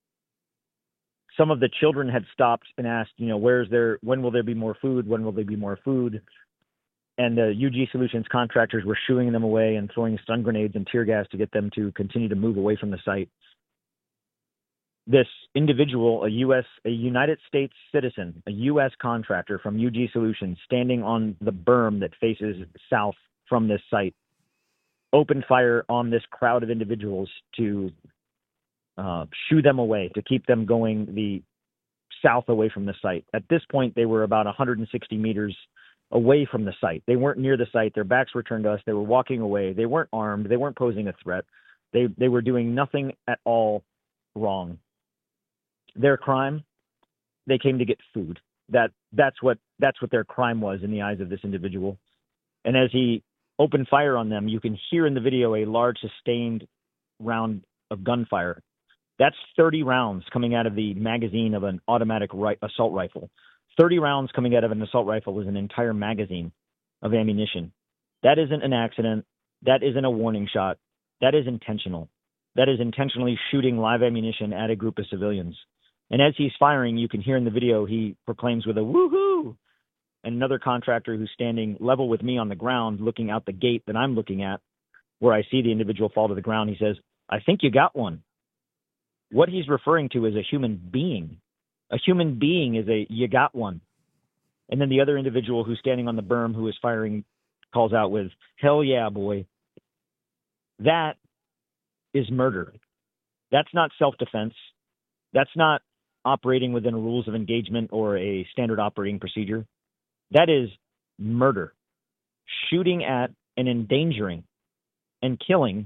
some of the children had stopped and asked, you know, where's there, when will there be more food? When will there be more food? And the U G Solutions contractors were shooing them away and throwing stun grenades and tear gas to get them to continue to move away from the site. This individual, a U S, a United States citizen, a U S contractor from U G Solutions, standing on the berm that faces south from this site, opened fire on this crowd of individuals to uh, shoo them away, to keep them going the south away from the site. At this point, they were about one hundred sixty meters away from the site. They weren't near the site. Their backs were turned to us. They were walking away. They weren't armed. They weren't posing a threat. They they were doing nothing at all wrong. Their crime, they came to get food. That that's what that's what their crime was in the eyes of this individual. And as he opened fire on them, you can hear in the video a large sustained round of gunfire. That's thirty rounds coming out of the magazine of an automatic ri- assault rifle. thirty rounds coming out of an assault rifle is an entire magazine of ammunition. That isn't an accident. That isn't a warning shot. That is intentional. That is intentionally shooting live ammunition at a group of civilians. And as he's firing, you can hear in the video, he proclaims with a woohoo. And another contractor who's standing level with me on the ground, looking out the gate that I'm looking at, where I see the individual fall to the ground, he says, "I think you got one." What he's referring to is a human being. A human being is a, you got one. And then the other individual who's standing on the berm who is firing calls out with, "Hell yeah, boy." That is murder. That's not self-defense. That's not operating within rules of engagement or a standard operating procedure. That is murder. Shooting at and endangering and killing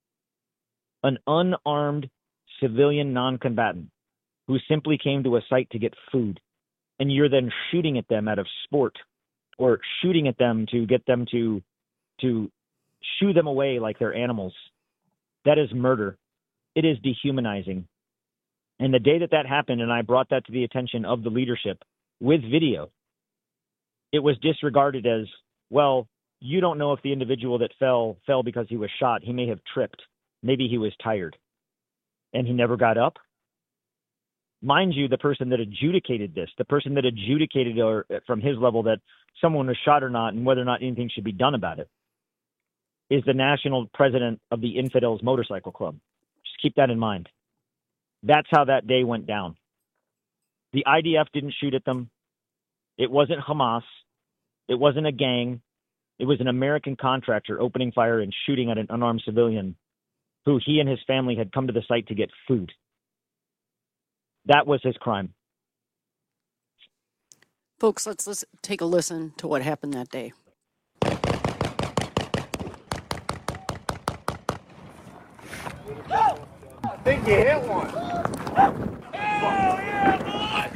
an unarmed civilian non-combatant who simply came to a site to get food, and you're then shooting at them out of sport or shooting at them to get them to to shoo them away like they're animals. That is murder. It is dehumanizing. And the day that that happened, and I brought that to the attention of the leadership with video, it was disregarded as, well, you don't know if the individual that fell fell because he was shot. He may have tripped. Maybe he was tired. And he never got up. Mind you, the person that adjudicated this, the person that adjudicated or from his level that someone was shot or not and whether or not anything should be done about it, is the national president of the Infidels Motorcycle Club. Just keep that in mind. That's how that day went down. The I D F didn't shoot at them. It wasn't Hamas. It wasn't a gang. It was an American contractor opening fire and shooting at an unarmed civilian who he and his family had come to the site to get food. That was his crime. Folks, let's listen, take a listen to what happened that day. I think you hit one. Oh, yeah, boy!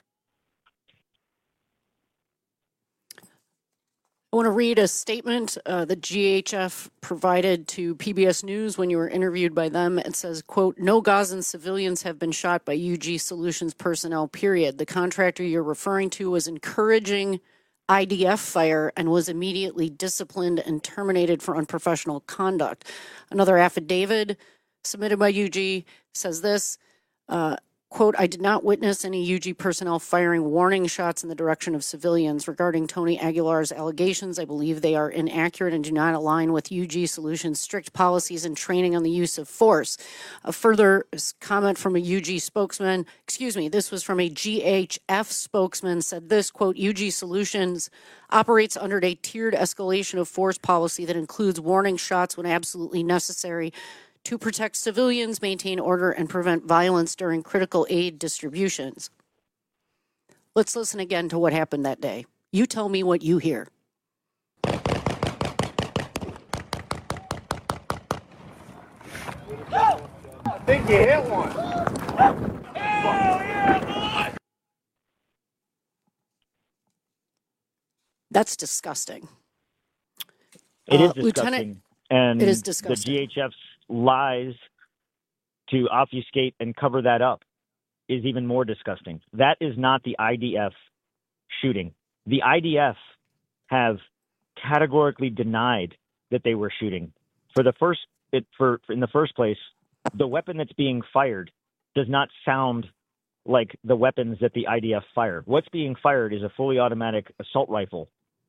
I want to read a statement uh, that G H F provided to P B S News when you were interviewed by them. It says, quote, "No Gazan civilians have been shot by U G Solutions personnel, period. The contractor you're referring to was encouraging I D F fire and was immediately disciplined and terminated for unprofessional conduct." Another affidavit submitted by U G says this, uh, quote, "I did not witness any U G personnel firing warning shots in the direction of civilians. Regarding Tony Aguilar's allegations, I believe they are inaccurate and do not align with U G Solutions' strict policies and training on the use of force." A further comment from a U G spokesman, excuse me, this was from a G H F spokesman, said this, quote, "U G Solutions operates under a tiered escalation of force policy that includes warning shots when absolutely necessary to protect civilians, maintain order, and prevent violence during critical aid distributions." Let's listen again to what happened that day. You tell me what you hear. I think you hit one. Oh, yeah, boy! That's disgusting. It is Uh, disgusting. Lieutenant, and it is disgusting. The G H F's lies to obfuscate and cover that up is even more disgusting. That is not the I D F shooting. The I D F have categorically denied that they were shooting. For the first it for, for in the first place, the weapon that's being fired does not sound like the weapons that the I D F fired. What's being fired is a fully automatic assault rifle.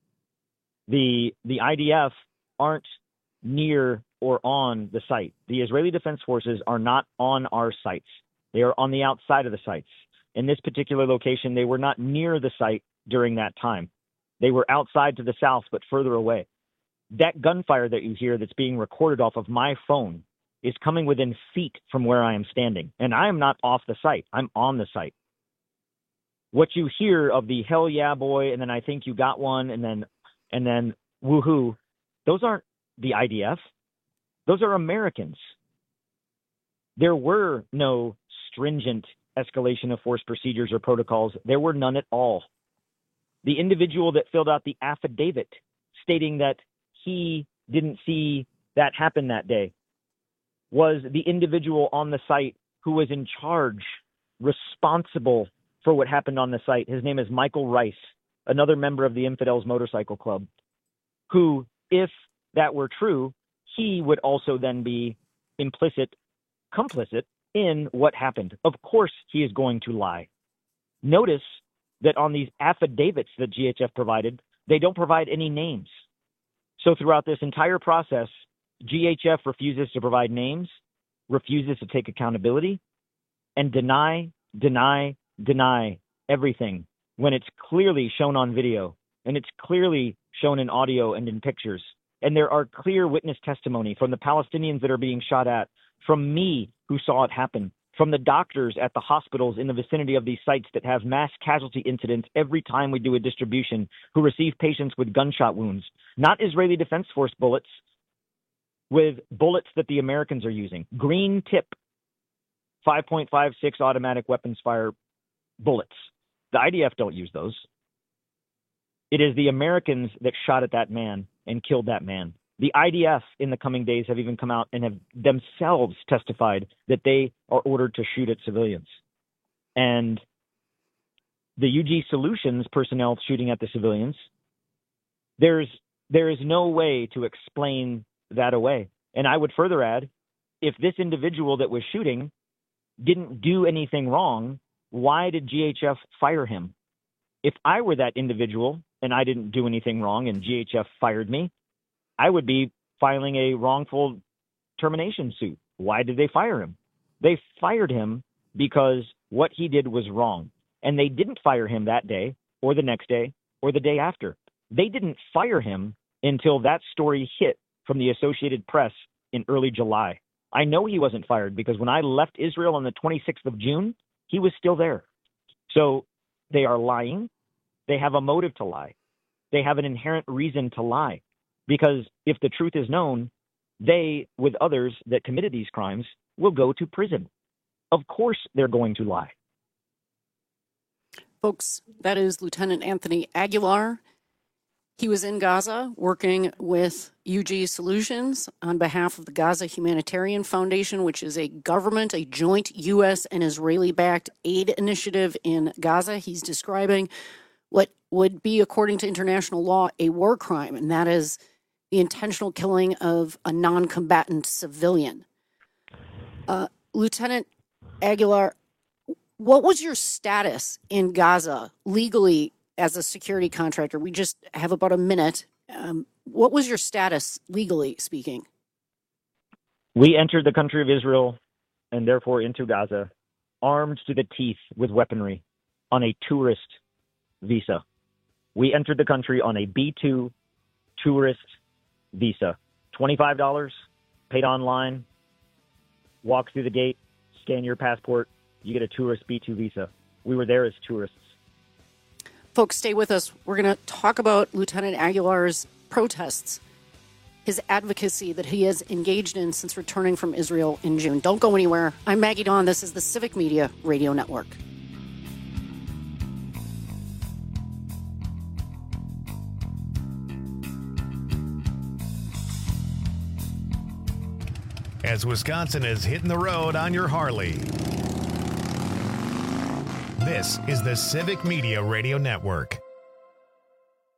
The the I D F aren't near or on the site. The Israeli Defense Forces are not on our sites. They are on the outside of the sites. In this particular location, they were not near the site during that time. They were outside to the south, but further away. That gunfire that you hear that's being recorded off of my phone is coming within feet from where I am standing. And I am not off the site. I'm on the site. What you hear of the hell yeah boy, and then I think you got one, and then and then woohoo, those aren't the I D F. Those are Americans. There were no stringent escalation of force procedures or protocols. There were none at all. The individual that filled out the affidavit stating that he didn't see that happen that day was the individual on the site who was in charge, responsible for what happened on the site. His name is Michael Rice, another member of the Infidels Motorcycle Club, who, if that were true, he would also then be implicit, complicit in what happened. Of course, he is going to lie. Notice that on these affidavits that G H F provided, they don't provide any names. So throughout this entire process, G H F refuses to provide names, refuses to take accountability, and deny, deny, deny everything when it's clearly shown on video, and it's clearly shown in audio and in pictures. And there are clear witness testimony from the Palestinians that are being shot at, from me who saw it happen, from the doctors at the hospitals in the vicinity of these sites that have mass casualty incidents every time we do a distribution, who receive patients with gunshot wounds, not Israeli Defense Force bullets, with bullets that the Americans are using. Green tip, five point five six automatic weapons fire bullets. The I D F don't use those. It is the Americans that shot at that man and killed that man. The I D F in the coming days have even come out and have themselves testified that they are ordered to shoot at civilians. And the U G Solutions personnel shooting at the civilians, there's there is no way to explain that away. And I would further add, if this individual that was shooting didn't do anything wrong, why did G H F fire him? If I were that individual and I didn't do anything wrong and G H F fired me, I would be filing a wrongful termination suit. Why did they fire him? They fired him because what he did was wrong. And they didn't fire him that day or the next day or the day after. They didn't fire him until that story hit from the Associated Press in early July. I know he wasn't fired because when I left Israel on the twenty-sixth of June, he was still there. So they are lying. They have a motive to lie. They have an inherent reason to lie. Because if the truth is known, they, with others that committed these crimes, will go to prison. Of course they're going to lie. Folks, that is Lieutenant Anthony Aguilar. He was in Gaza working with U G Solutions on behalf of the Gaza Humanitarian Foundation, which is a government, a joint U S and Israeli-backed aid initiative in Gaza. He's describing what would be, according to international law, a war crime, and that is the intentional killing of a non-combatant civilian. Uh, Lieutenant Aguilar, what was your status in Gaza legally as a security contractor? We just have about a minute. Um, what was your status legally speaking? We entered the country of Israel and therefore into Gaza armed to the teeth with weaponry on a tourist visa. We entered the country on a B two tourist visa. twenty-five dollars, paid online, walk through the gate, scan your passport, you get a tourist B two visa. We were there as tourists. Folks, stay with us. We're going to talk about Lieutenant Aguilar's protests, his advocacy that he has engaged in since returning from Israel in June. Don't go anywhere. I'm Maggie Dawn. This is the Civic Media Radio Network. As Wisconsin is hitting the road on your Harley. This is the Civic Media Radio Network.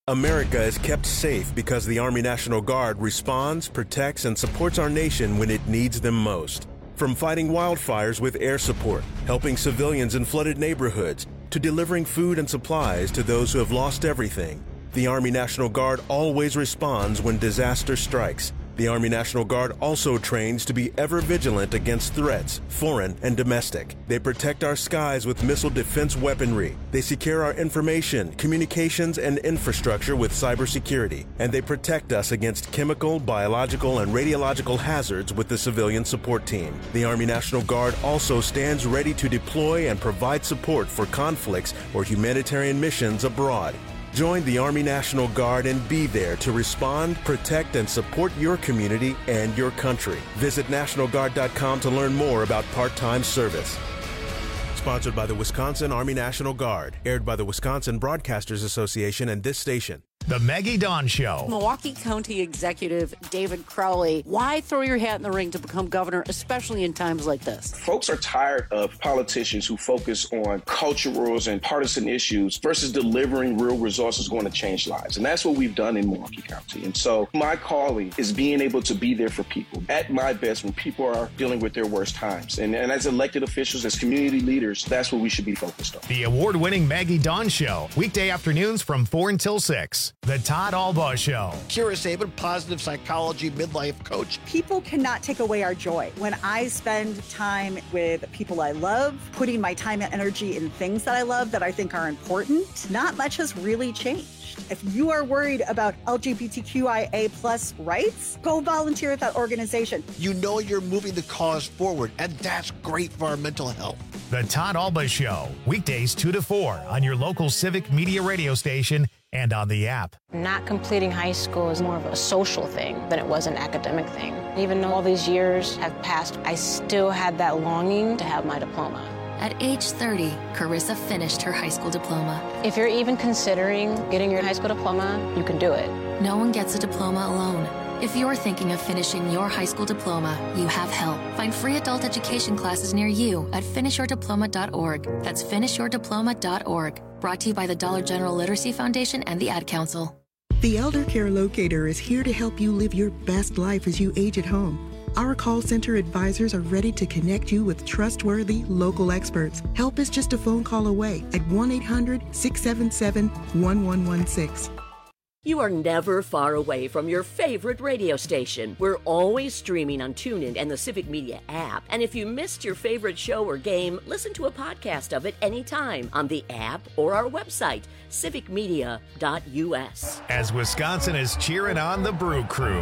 America is kept safe because the Army National Guard responds, protects, and supports our nation when it needs them most. From fighting wildfires with air support, helping civilians in flooded neighborhoods, to delivering food and supplies to those who have lost everything, the Army National Guard always responds when disaster strikes. The Army National Guard also trains to be ever vigilant against threats, foreign and domestic. They protect our skies with missile defense weaponry. They secure our information, communications, and infrastructure with cybersecurity. And they protect us against chemical, biological, and radiological hazards with the civilian support team. The Army National Guard also stands ready to deploy and provide support for conflicts or humanitarian missions abroad. Join the Army National Guard and be there to respond, protect, and support your community and your country. Visit National Guard dot com to learn more about part-time service. Sponsored by the Wisconsin Army National Guard. Aired by the Wisconsin Broadcasters Association and this station. The Maggie Dawn Show. Milwaukee County Executive David Crowley, why throw your hat in the ring to become governor, especially in times like this? Folks are tired of politicians who focus on culturals and partisan issues versus delivering real results is going to change lives. And that's what we've done in Milwaukee County. And so my calling is being able to be there for people at my best when people are dealing with their worst times. And, and as elected officials, as community leaders, that's what we should be focused on. The award-winning Maggie Dawn Show. Weekday afternoons from four until six. The Todd Albaugh Show. Kira Sabin, positive psychology midlife coach. People cannot take away our joy. When I spend time with people I love, putting my time and energy in things that I love that I think are important, not much has really changed. If you are worried about L G B T Q I A plus rights, go volunteer at that organization. You know you're moving the cause forward, and that's great for our mental health. The Todd Albaugh Show. Weekdays two to four on your local Civic Media radio station and on the app. Not completing high school is more of a social thing than it was an academic thing. Even though all these years have passed, I still had that longing to have my diploma. At age thirty, Carissa finished her high school diploma. If you're even considering getting your high school diploma, you can do it. No one gets a diploma alone. If you're thinking of finishing your high school diploma, you have help. Find free adult education classes near you at finish your diploma dot org. That's finish your diploma dot org. Brought to you by the Dollar General Literacy Foundation and the Ad Council. The Elder Care Locator is here to help you live your best life as you age at home. Our call center advisors are ready to connect you with trustworthy local experts. Help is just a phone call away at one eight hundred, six seven seven, one one one six. You are never far away from your favorite radio station. We're always streaming on TuneIn and the Civic Media app. And if you missed your favorite show or game, listen to a podcast of it anytime on the app or our website, civic media dot u s. As Wisconsin is cheering on the Brew Crew.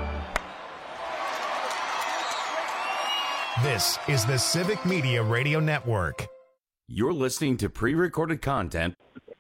This is the Civic Media Radio Network. You're listening to pre-recorded content.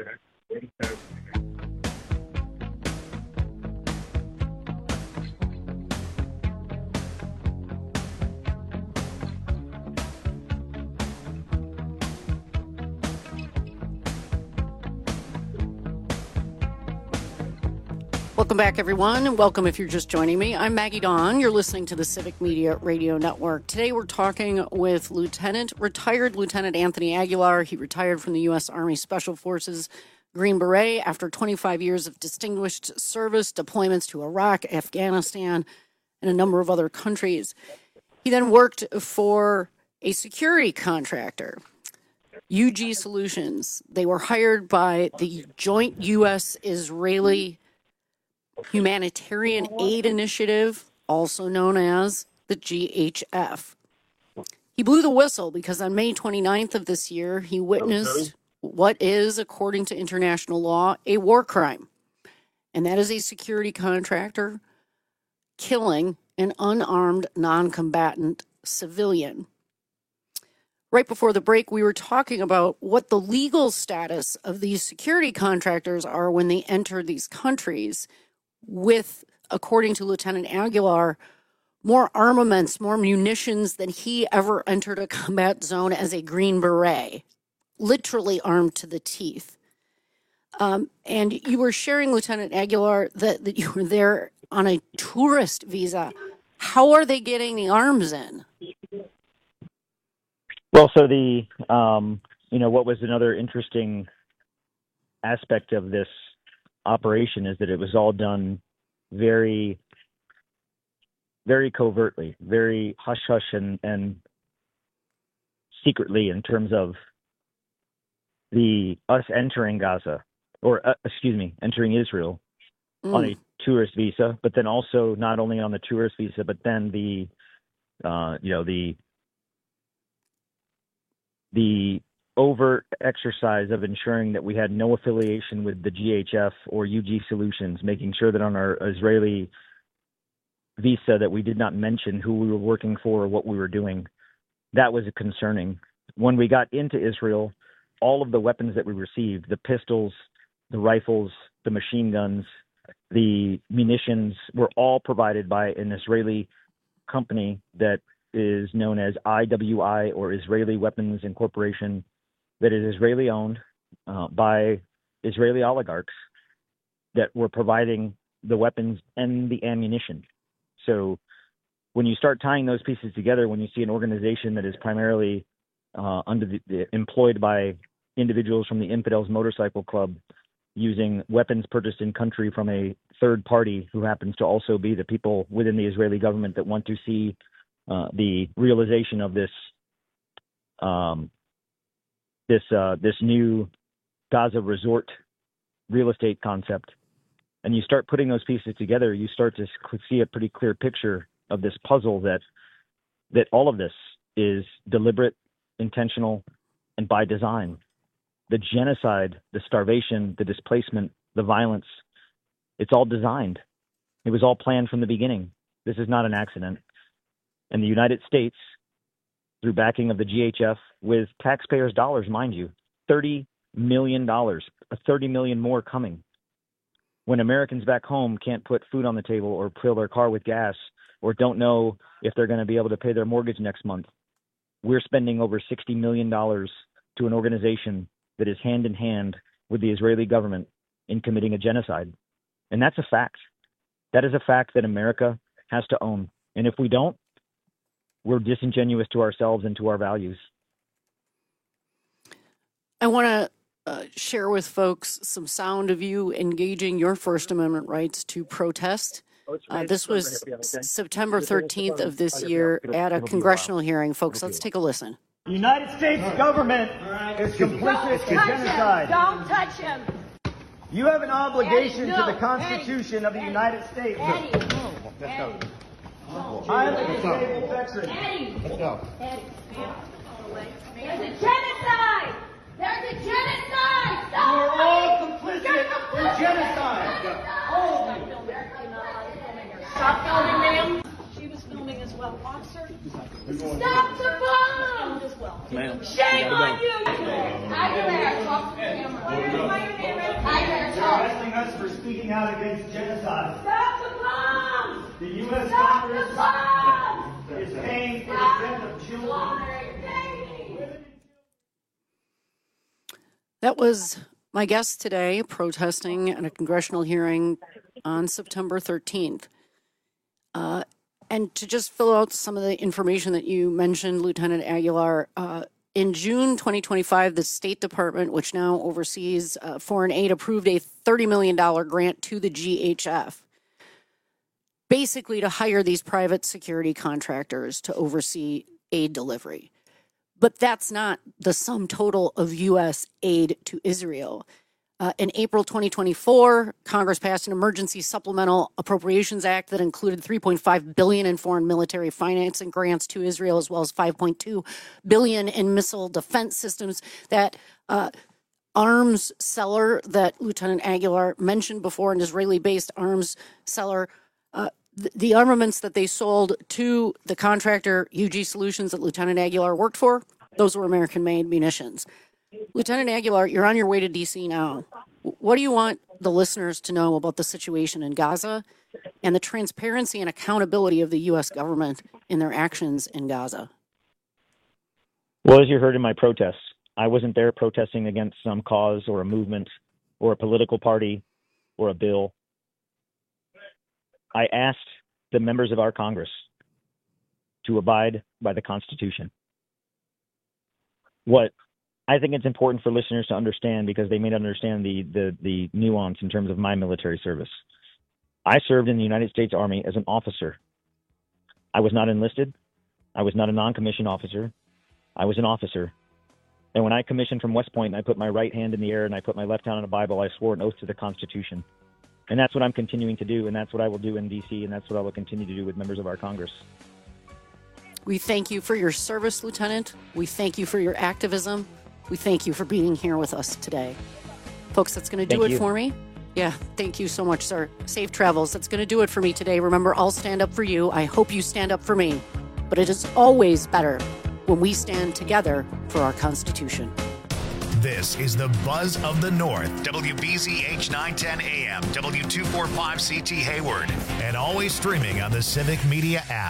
Welcome back, everyone, and welcome if you're just joining me. I'm Maggie Dawn. You're listening to the Civic Media Radio Network. Today we're talking with Lieutenant, retired Lieutenant Anthony Aguilar. He retired from the U S Army Special Forces Green Beret after twenty-five years of distinguished service, deployments to Iraq, Afghanistan, and a number of other countries. He then worked for a security contractor, U G Solutions. They were hired by the Joint U S Israeli Humanitarian Aid Initiative, also known as the G H F. He blew the whistle because on May twenty-ninth of this year, he witnessed what is, according to international law, a war crime. And that is a security contractor killing an unarmed non-combatant civilian. Right before the break, we were talking about what the legal status of these security contractors are when they enter these countries with, according to Lieutenant Aguilar, more armaments, more munitions than he ever entered a combat zone as a Green Beret, literally armed to the teeth. Um, and you were sharing, Lieutenant Aguilar, that, that you were there on a tourist visa. How are they getting the arms in? Well, so the, um, you know, what was another interesting aspect of this operation is that it was all done very, very covertly, very hush hush and, and secretly in terms of the us entering Gaza, or uh, excuse me, entering Israel mm. on a tourist visa, but then also not only on the tourist visa, but then the, uh, you know, the the overt exercise of ensuring that we had no affiliation with the G H F or U G Solutions, making sure that on our Israeli visa that we did not mention who we were working for or what we were doing. That was concerning. When we got into Israel, all of the weapons that we received, the pistols, the rifles, the machine guns, the munitions, were all provided by an Israeli company that is known as I W I, or Israeli Weapons Incorporation, that is Israeli owned uh, by Israeli oligarchs that were providing the weapons and the ammunition. So when you start tying those pieces together, when you see an organization that is primarily uh, under the, the, employed by individuals from the Infidels Motorcycle Club using weapons purchased in country from a third party who happens to also be the people within the Israeli government that want to see uh, the realization of this um, this uh, this new Gaza resort real estate concept, and you start putting those pieces together, you start to see a pretty clear picture of this puzzle that that all of this is deliberate, intentional, and by design. The genocide, the starvation, the displacement, the violence, it's all designed. It was all planned from the beginning. This is not an accident. And the United States, through backing of the G H F, with taxpayers' dollars, mind you, thirty million dollars, thirty million more coming. When Americans back home can't put food on the table or fill their car with gas or don't know if they're going to be able to pay their mortgage next month, we're spending over sixty million dollars to an organization that is hand in hand with the Israeli government in committing a genocide. And that's a fact. That is a fact that America has to own. And if we don't, we're disingenuous to ourselves and to our values. I want to uh, share with folks some sound of you engaging your First Amendment rights to protest. Uh, this was September thirteenth of this year at a congressional hearing. Folks, let's take a listen. The United States government is complicit in genocide. Don't touch him. You have an obligation Eddie, no. to the Constitution Eddie. of the United States. Eddie. No. Eddie. I am a disabled veteran. Eddie. Eddie. There's a genocide. There's a genocide. You are all complicit in genocide. All of you. Stop filming, ma'am. She was filming as well. Officer, stop the bomb! As well. Ma'am. Shame on you! Aguilera, talk to the camera. Aguilera, You're arresting us for speaking out against genocide. Stop the bomb! The U S Stop Congress the bomb! is paying for the death of children. That was my guest today protesting at a congressional hearing on September thirteenth. Uh, and to just fill out some of the information that you mentioned, Lieutenant Aguilar, uh, in June twenty twenty-five, the State Department, which now oversees uh, foreign aid, approved a thirty million dollars grant to the G H F, basically to hire these private security contractors to oversee aid delivery. But that's not the sum total of U S aid to Israel. Uh, in April twenty twenty-four, Congress passed an emergency supplemental appropriations act that included three point five billion dollars in foreign military financing grants to Israel, as well as five point two billion dollars in missile defense systems. That uh, arms seller that Lieutenant Aguilar mentioned before, an Israeli-based arms seller, uh, th- the armaments that they sold to the contractor U G Solutions that Lieutenant Aguilar worked for, those were American-made munitions. Lieutenant Aguilar, you're on your way to D C now. What do you want the listeners to know about the situation in Gaza and the transparency and accountability of the U S government in their actions in Gaza? Well, as you heard in my protests, I wasn't there protesting against some cause or a movement or a political party or a bill. I asked the members of our Congress to abide by the Constitution. What I think it's important for listeners to understand because they may not understand the, the, the nuance in terms of my military service. I served in the United States Army as an officer. I was not enlisted. I was not a non-commissioned officer. I was an officer. And when I commissioned from West Point and I put my right hand in the air and I put my left hand on a Bible, I swore an oath to the Constitution. And that's what I'm continuing to do, and that's what I will do in D C, and that's what I will continue to do with members of our Congress. We thank you for your service, Lieutenant. We thank you for your activism. We thank you for being here with us today. Folks, that's going to do Thank it you. for me. Yeah, thank you so much, sir. Safe travels. That's going to do it for me today. Remember, I'll stand up for you. I hope you stand up for me. But it is always better when we stand together for our Constitution. This is the Buzz of the North. W B Z H nine ten A M, W two forty-five C T Hayward, and always streaming on the Civic Media app.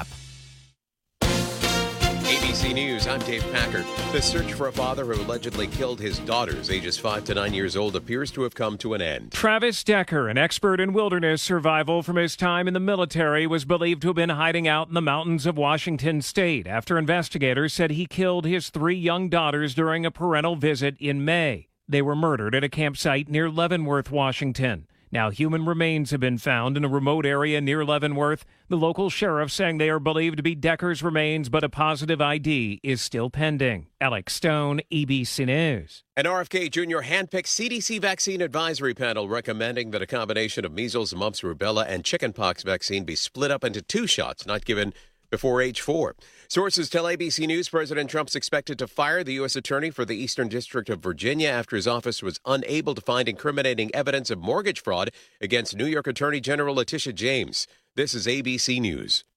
A B C News, I'm Dave Packard. The search for a father who allegedly killed his daughters, ages five to nine years old, appears to have come to an end. Travis Decker, an expert in wilderness survival from his time in the military, was believed to have been hiding out in the mountains of Washington state after investigators said he killed his three young daughters during a parental visit in May. They were murdered at a campsite near Leavenworth, Washington. Now, human remains have been found in a remote area near Leavenworth. The local sheriff saying they are believed to be Decker's remains, but a positive I D is still pending. Alex Stone, A B C News. An R F K Junior handpicked C D C vaccine advisory panel recommending that a combination of measles, mumps, rubella, and chickenpox vaccine be split up into two shots, not given before age four. Sources tell A B C News President Trump's expected to fire the U S attorney for the Eastern District of Virginia after his office was unable to find incriminating evidence of mortgage fraud against New York Attorney General Letitia James. This is A B C News.